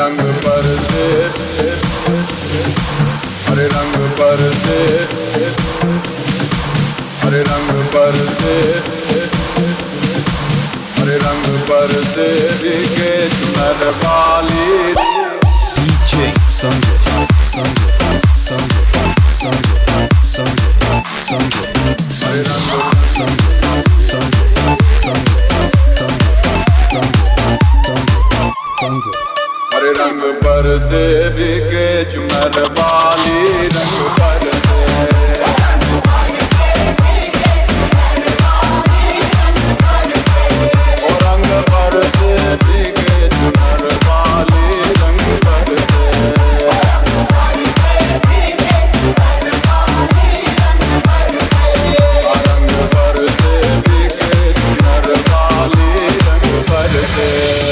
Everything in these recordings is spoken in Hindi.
रंग पर से, हरे रंग पर से, हरे रंग पर से, हरे रंग पर से के चुनर वाली DJ Sanjay, Sanjay, Sanjay, Sanjay, Sanjay, Sanjay, हरे रंग Sanjay, Sanjay, Sanjay, Sanjay, हरे रंग पर से के चुनर वाली रंग पर से रंग पर से भीगे चुनर वाली रंग पर से रंग पर से भीगे चुनर वाली रंग पर से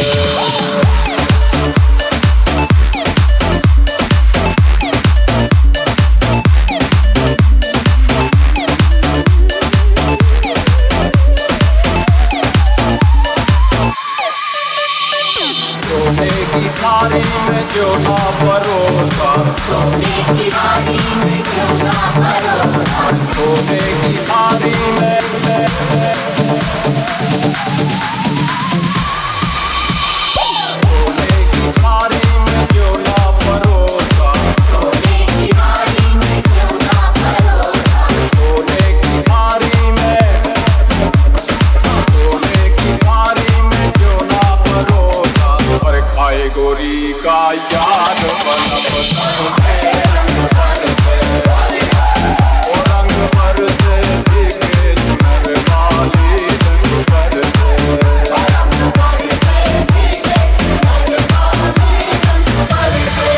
थाली में क्यों ना परोसा, सोने की थाली में क्यों ना परोसा, सोने की थाली में सोने की थाली में क्यों ना परोसा, सोने की थाली में क्यों ना परोसा, सोने की थाली में, सोने की थाली में क्यों ना परोसा, पर खाए गोरी का यार बनम से रंग पर से, ओ रंग पर से भीगे चुनर वाली रंग पर से, रंग पर से भीगे चुनर वाली रंग पर से।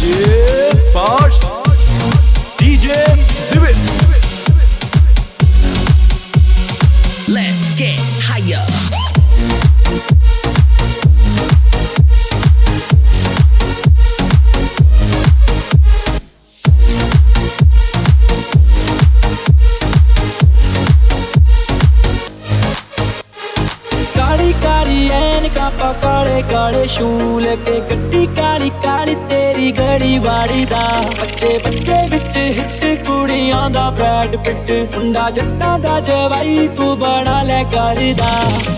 Fast DJ Vivid. Let's get higher. Kali Kali ऐनका काले काले शूल के गड्डी काली काली तेरी गड़ी वाड़ी दा बच्चे बच्चे विच हिट कुड़ियां दा ब्रैड पिट मुंडा जट्टां दा जवाई तू बना ले करदा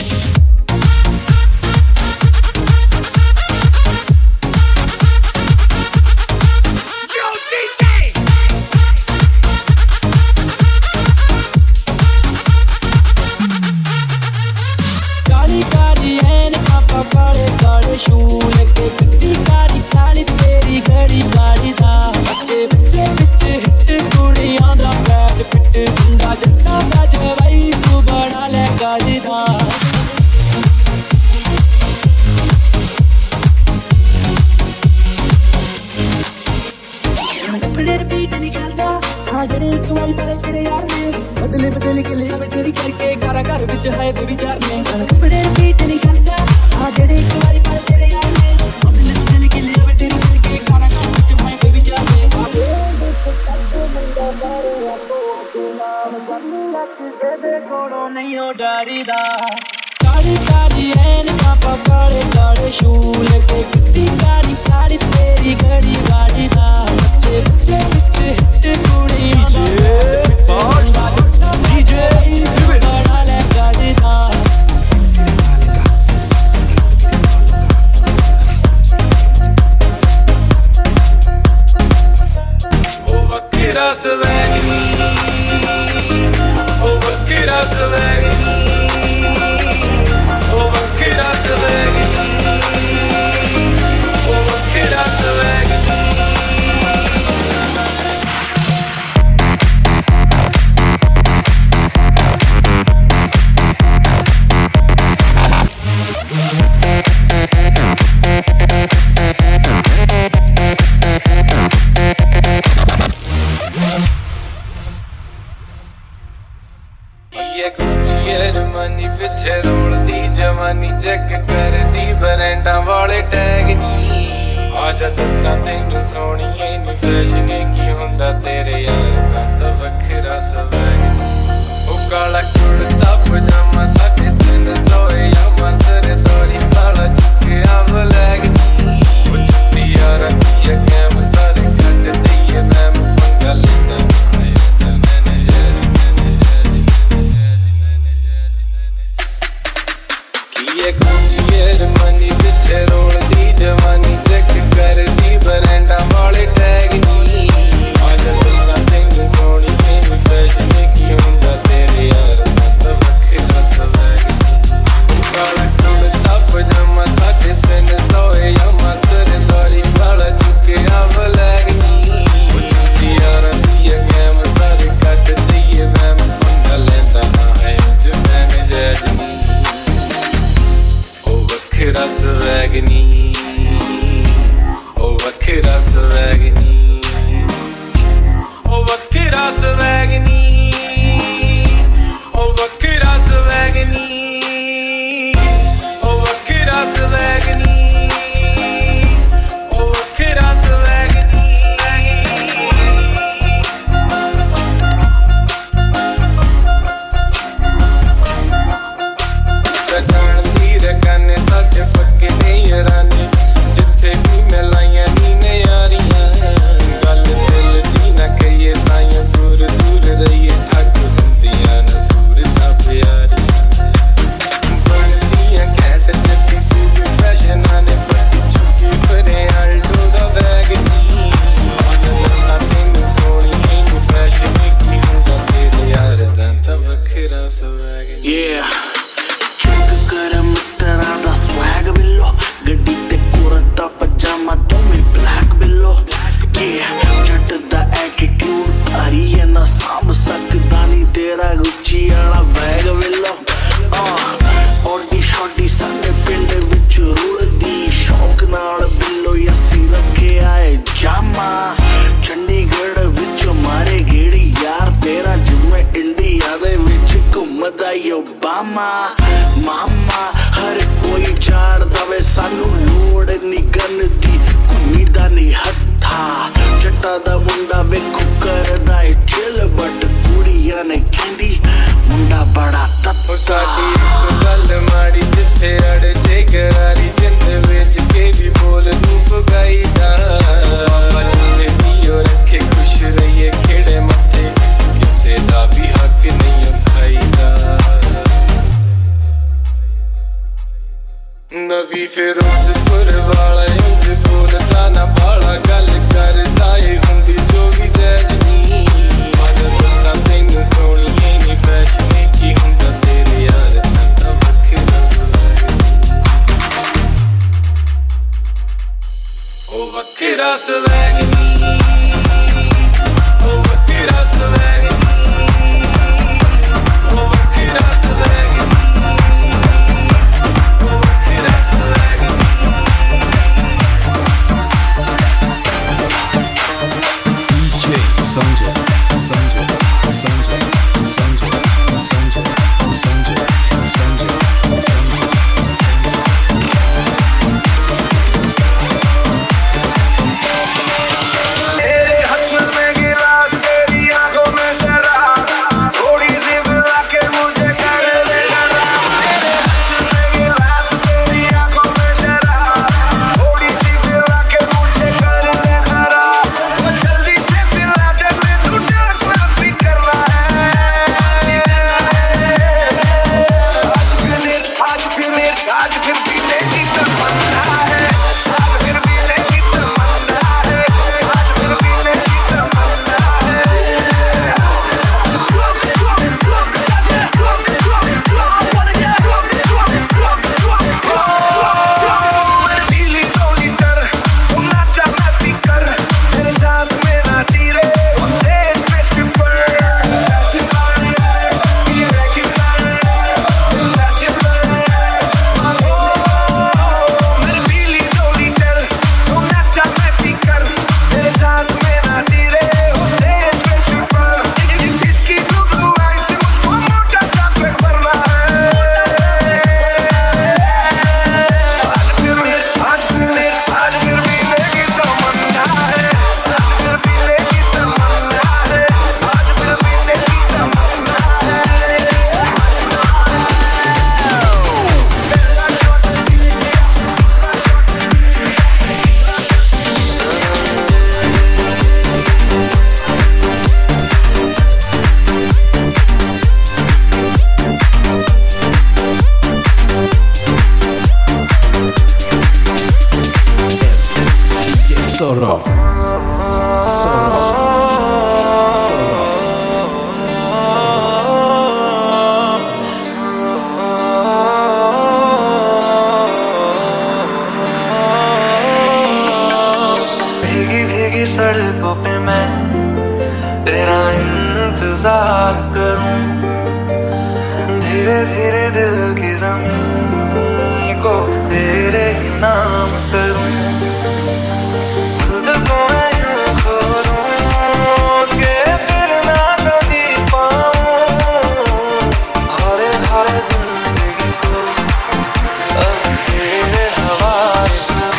काले काले शूल के गड्डी काली काली तेरी गड़ी वाड़ी दा बच्चे बच्चे विच हिट कुड़ियां दा ब्रैड पिट मुंडा जट्टां दा जवाई तू बना ले करदा कपड़े रिपीट नहीं करदा हाँ जड़े एक बारी पहले तेरे यार ने बदले बदले के लिए तेरी करके घर घर विच है बेबी चार ने कपड़े रिपीट नहीं करदा हाँ जड़े एक बारी पहले तेरे यार ने बदले बदले के लिए तेरी करके घर घर विच है बेबी चार ने नहीं हो डरीदा काली काली ऐनका काले काले शूल के गड्डी काली काली तेरी गड़ी वाड़ी दा बच्चे बच्चे विच हिट कुड़ियां DJ बना ले करदा O vaqueira svegni, o vaqueira svegni, o vaqueira svegni, o vaqueira svegni. Ramani ਪਿੱਛੇ ਰੋਲਦੀ ਜਵਾਨੀ ਚੈੱਕ ਕਰਦੀ ਬਰੈਂਡਾਂ ਵਾਲੇ ਟੈਗ ਨੀ ਆਜਾ ਦੱਸਾਂ ਤੈਨੂੰ ਸੋਹਣੀਏ ਨੀ ਫੈਸ਼ਨ ਕੀ ਹੁੰਦਾ ਤੇਰੇ ਯਾਰ ਦਾ ਤਾਂ ਵੱਖਰਾ ਸਵੈਗ ਨੀ ਉਹ ਕਾਲਾ ਕੁੜਤਾ ਪਜਾਮਾ 350 ਯਾਮਾ ਸਰ ਤੋਰੀ ਵਾਲਾ ਚੁੱਕਿਆ ਬਲੈਗ ਨੀ ਉਹ ਚੁੱਪੀ ਯਾਰਾਂ ਦੀ ਕੈਮ ਸਾਰੇ ਕੱਢ ਦਈਏ ਮੈਂ ਪੰਗਾ ਲੈਂਦਾ ਰਮਾਨੀ ਪਿੱਛੇ ਰੋਲਦੀ ਜਵਾਨੀ ਚੈੱਕ ਕਰਦੀ ਬਰੈਂਡਾਂ ਵਾਲੇ ਟੈਗ ਨੀ ਆਜਾ ਦੱਸਾਂ ਤੈਨੂੰ ਸੋਹਣੀ ਮੈਨੂੰ ਫੈਸ਼ਨ ਕੀ ਹੁੰਦਾ ਤੇਰੇ ਯਾਰ ਦਾ ਤਾਂ ਵੱਖਰਾ ਸਵੈਗ ਨੀ ਕਾਲਾ ਕੁੜਤਾ ਪਜਾਮਾ 350 जट्टा दा मुंडा वेखो करदा है चिल बट कुड़ियां ने कहंदी मुंडा बड़ा तत्ता साडी इक गल माड़ी जिथे अड़ जे करारी जिंद विच के भी बोल नू पगाईदा जिथे पियो रखे खुश रहिए खेड़े मथे किसे दा भी हक नहीं खाईदा नवी फिरोजपुर वाला इंज बोलदा ना बाला गल करदा ए हुंदी जो भी जजनी मगर दस्सां तैनू सोहणीए नी फैशन की हुंदा तेरे यार दा वखरा ओ वखरा स्वैग नी ओ वखरा स्वैग नी ओ वखरा स्वैग नी Sanjay, Sanjay, Sanjay, Sanjay, Sanjay, Sanjay, Sanjay. तेरे हाथ में गिलास तेरी आंखों में शराब थोड़ी सी मिला के मुझे कर ले शराब तेरे हाथ में गिलास तेरी आंखों में शराब थोड़ी सी मिला के मुझे कर ले खराब वो जल्दी से पिला दे मैं तू डांस भी करना है आज फिर पीने की तमन्ना है आज फिर पीने की तमन्ना है आज फिर पीने की तमन्ना है नीली 2 लीटर तुम नाचा मैं पी कर तेरे साथ में नाची रे उस स्टेज पे स्ट्रिपर मेरी नीली 2 लीटर तुम नाचा मैं पी कर तेरे साथ में नाची रे उस स्टेज पे स्ट्रिपर इसकी ब्लू आईज से मुझको मोटा सा पेट भरना है आज फिर पीने की तमन्ना है आज फिर पीने की तमन्ना है आज फिर पीने की तमन्ना है Sorov, Sorov, Sorov. भीगी भीगी सड़कों पे मैं तेरा इंतजार करूं धीरे धीरे दिल की ज़मीन को तेरे ही नाम करूं खुद को मैं यूं खोलूं कि फिर ना कभी पाऊं हरे हरे जिंदगी को अब तेरे हवाले करूं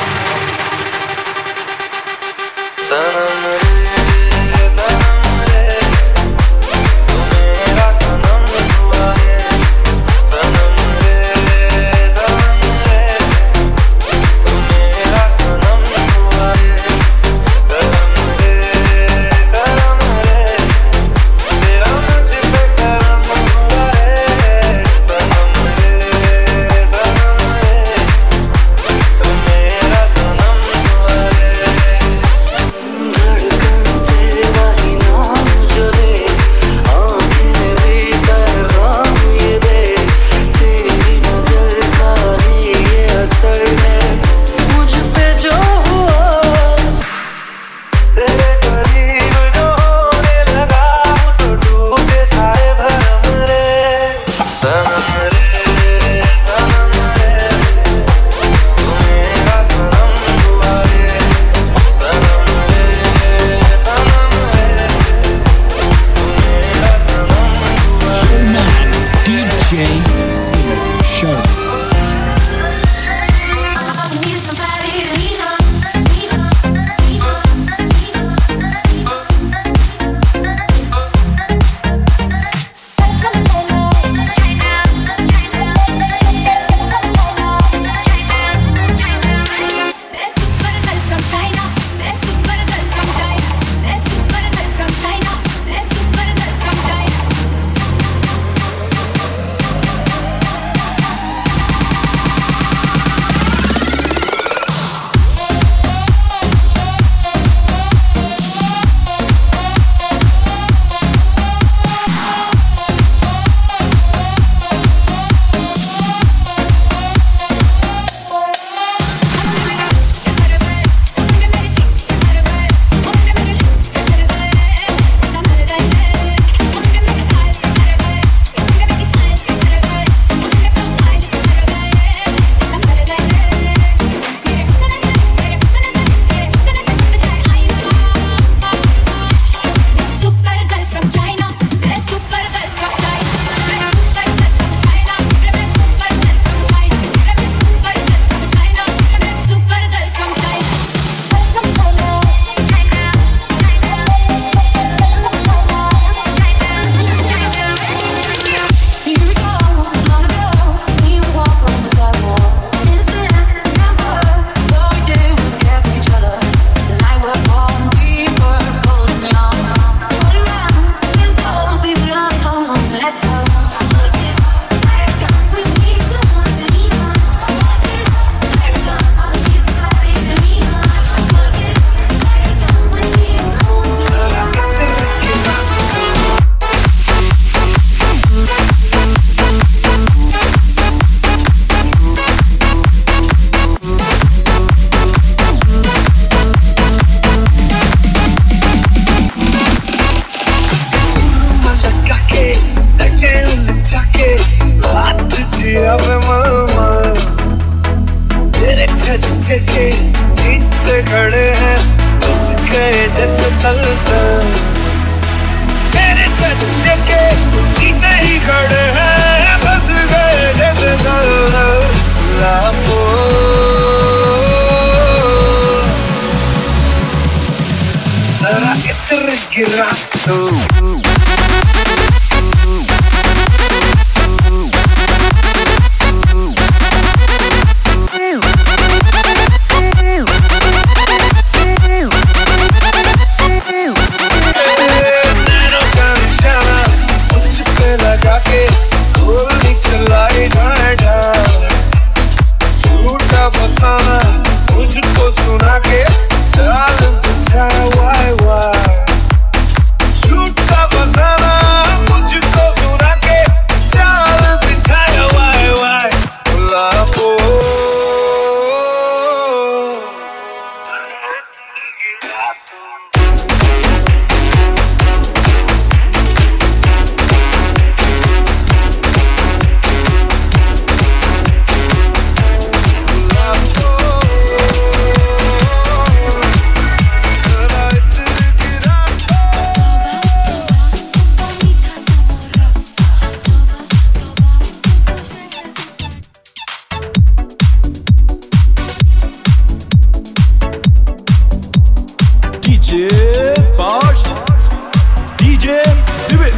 सनम रे सनम रे तू मेरा सनम हुआ है सनम रे तू मेरा सनम हुआ है करम रे तेरा मुझ पे करम हुआ है सनम रे तू मेरा सनम हुआ है तल तल मेरे चच्चे के नीचे ही खड़े हैं बस गए जैसे लापो जरा इत्र गिरा दो मुझको सुना के चाल बुझा वाई वाई झूठ का बसाना मुझको सुना के चाल बिछाया वाई वाई लापो DJ Bosch, DJ Vivid.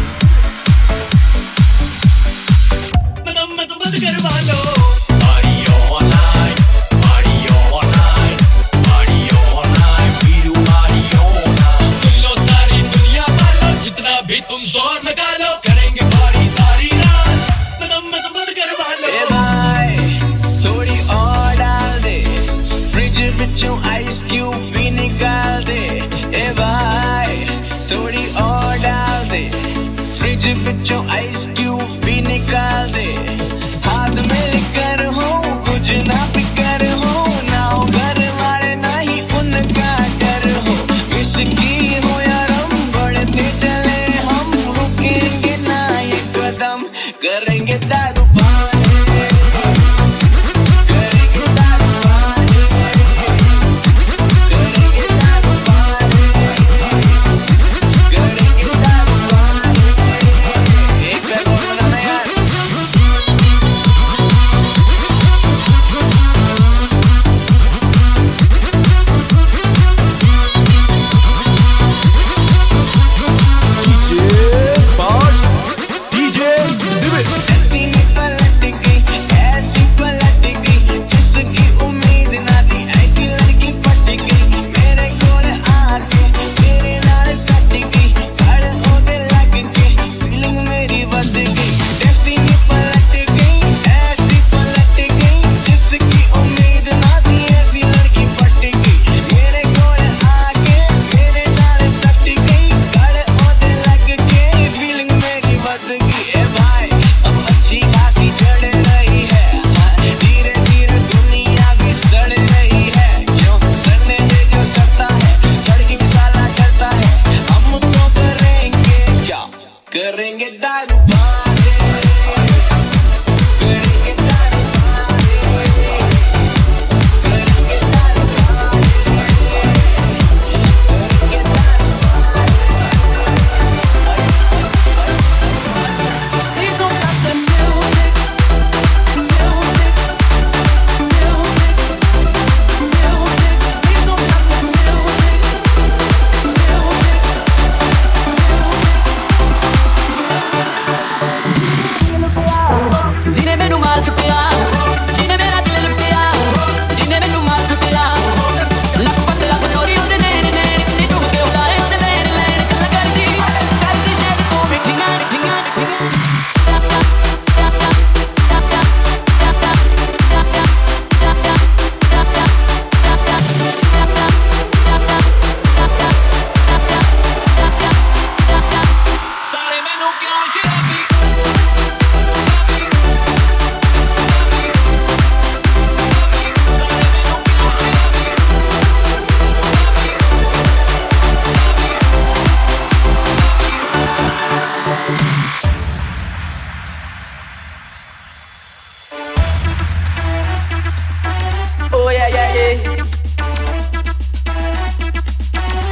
मैं तो बंद करवा लो party all night, party all night, party all night, we do party all night. सुन लो सारी दुनिया वालों जितना भी तुम शोर मचा लो करेंगे party सारी रात मैं तो बंद करवा लो ए भाई थोड़ी और डाल दे फ्रिज विचों आइस क्यूब भी निकाल दे ए भाई थोड़ी और डाल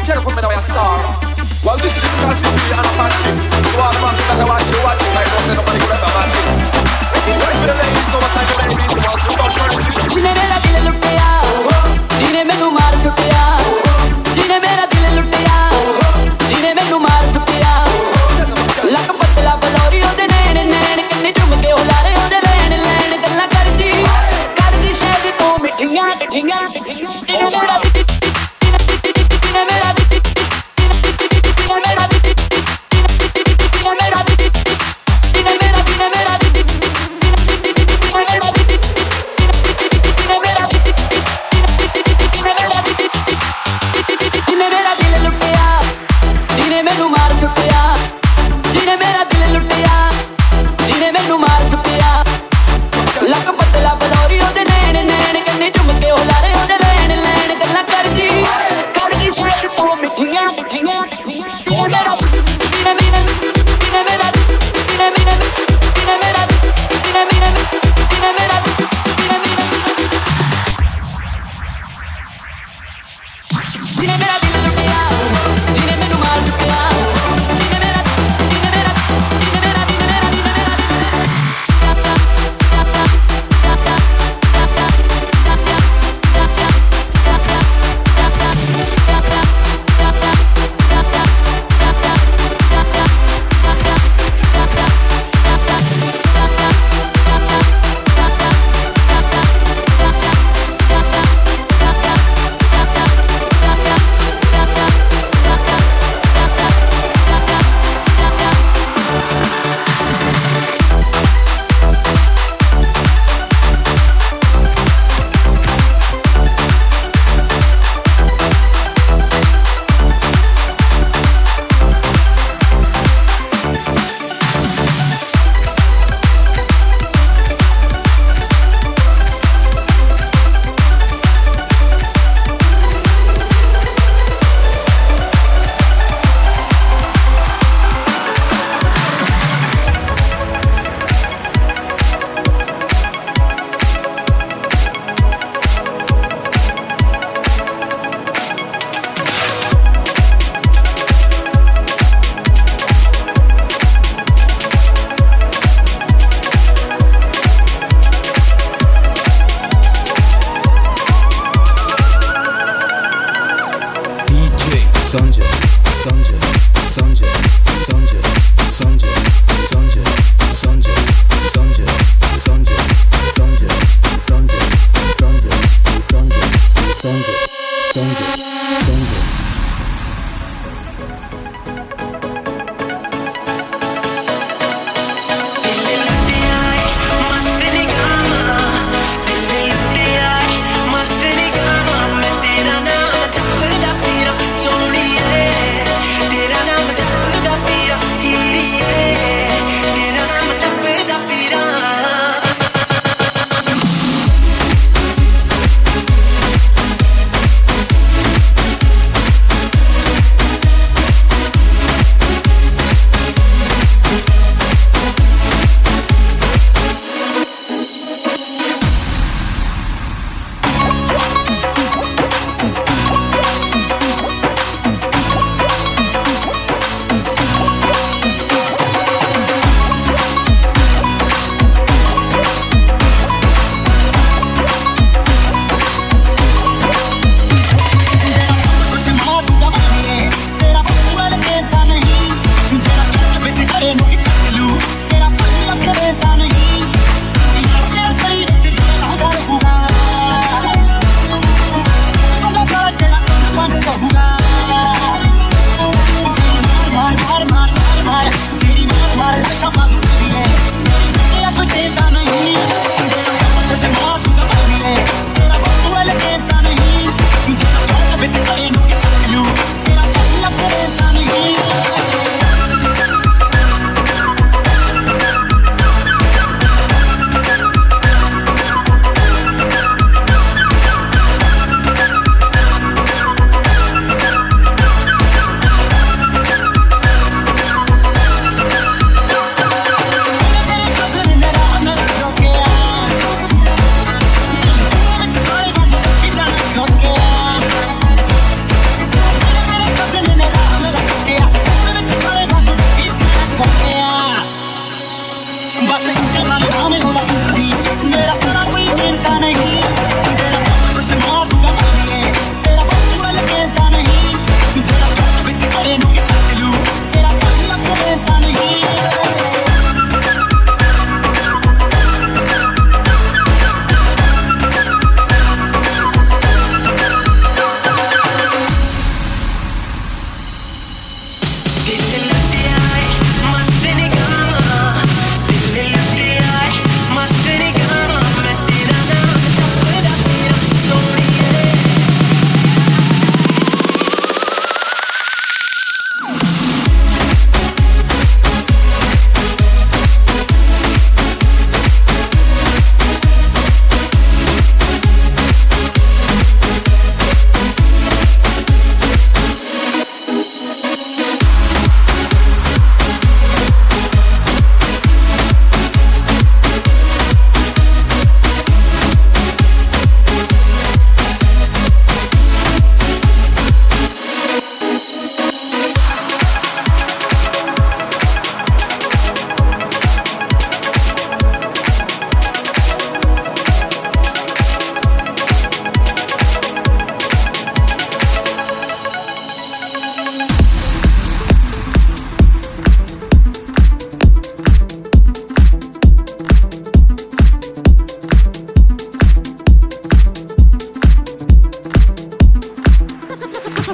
Jennifer from me now a star. Well, this is Chelsea B and a Patrick. So all the masses that I watch you watch it, I don't say nobody could ever match it. Wait for the ladies, know what time the ladies want to start turning. जिने मेरा दिल लुटिया, जिने मैनू मार सुटिया, जिने मेरा दिल लुटिया, जिने मैनू मार सुटिया. लक पतला बलौरी ओदे नैन नैन किन्ने झुम के हुलारे ओदे लैन लैन गल्ला करदी शायद तू मिठियां मिठियां. जिने मेरा जिने मेरा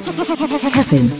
Heaven.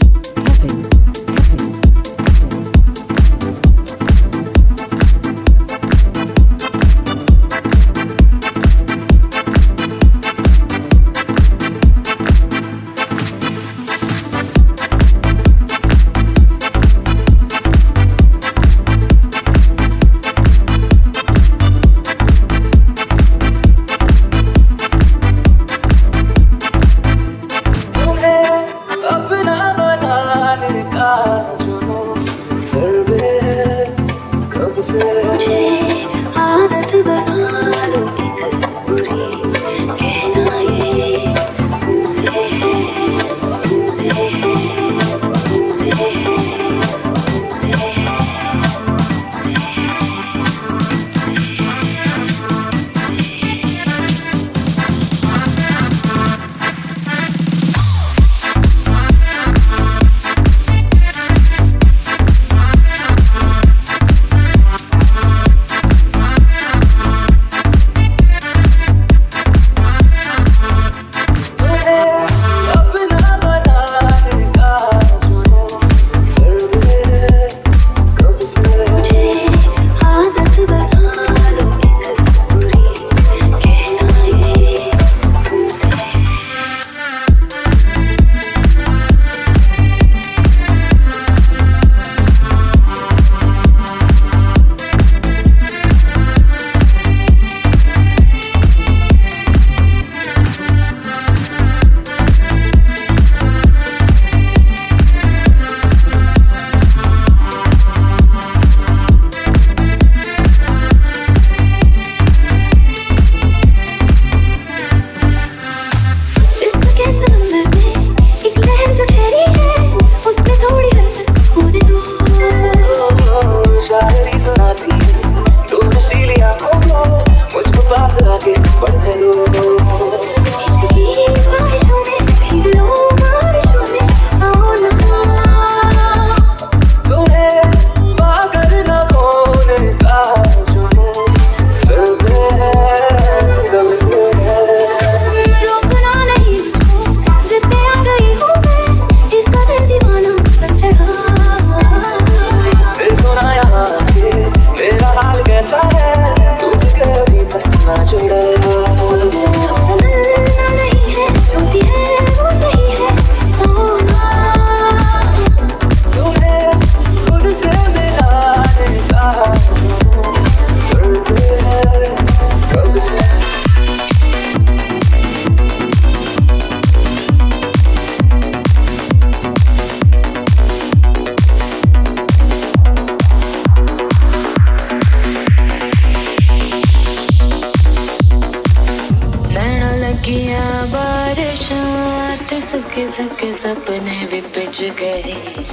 के सपने भी पिज गए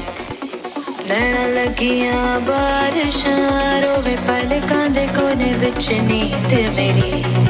नैना लगियां बारिशां रोवे पलकां दे कोने विच नींद मेरी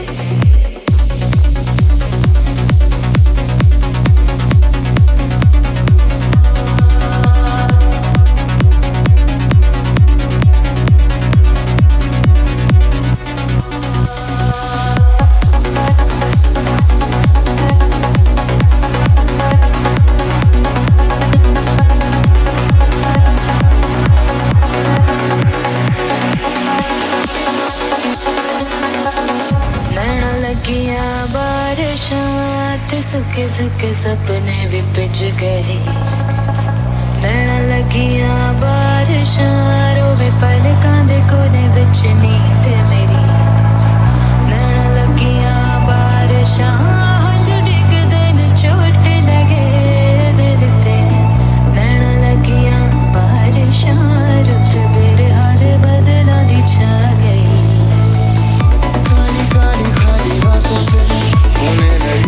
सुखे सुखे सपने भी पिज गए नैना लगियां बारिशां रोवे पलकां दे कोने विच नींद मेरी नैना लगियां बारिशां हंज डिगदे न चोट लगे दिल ते नैना लगियां बारिशां रुत बिरहा दे बदलां दी छा गई काली काली खाली बातों से होने लगी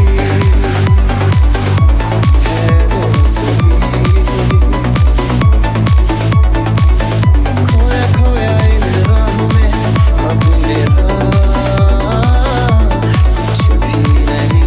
कुछ भी नहीं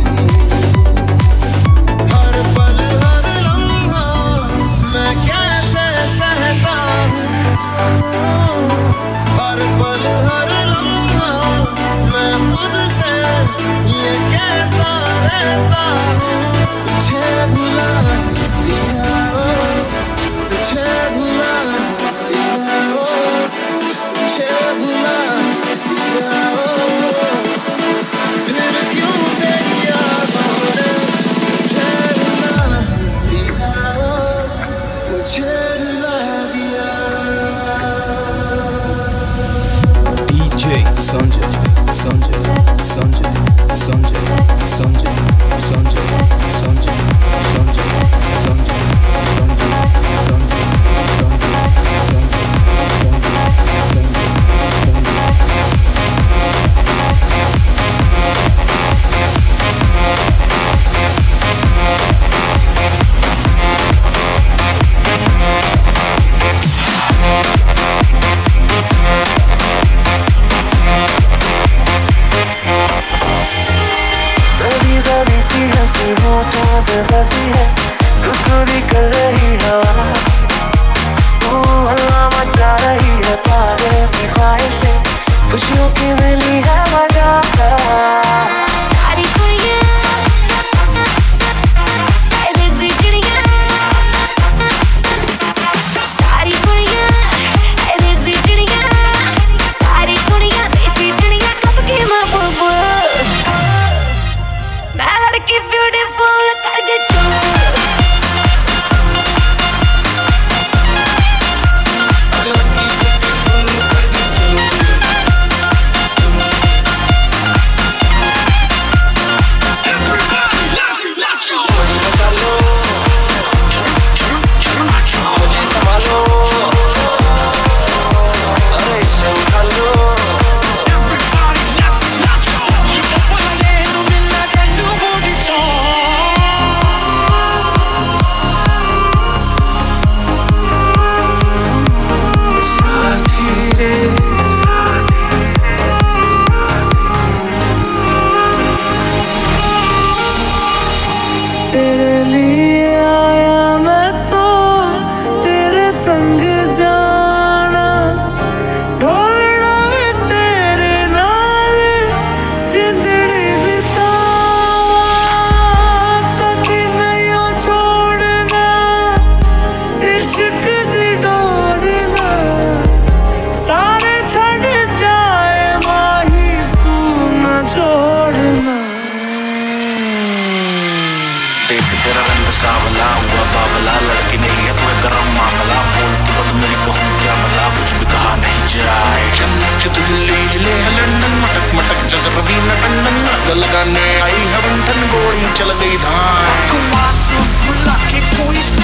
लगाने आई है बंधन गोली चल गई धान के कोई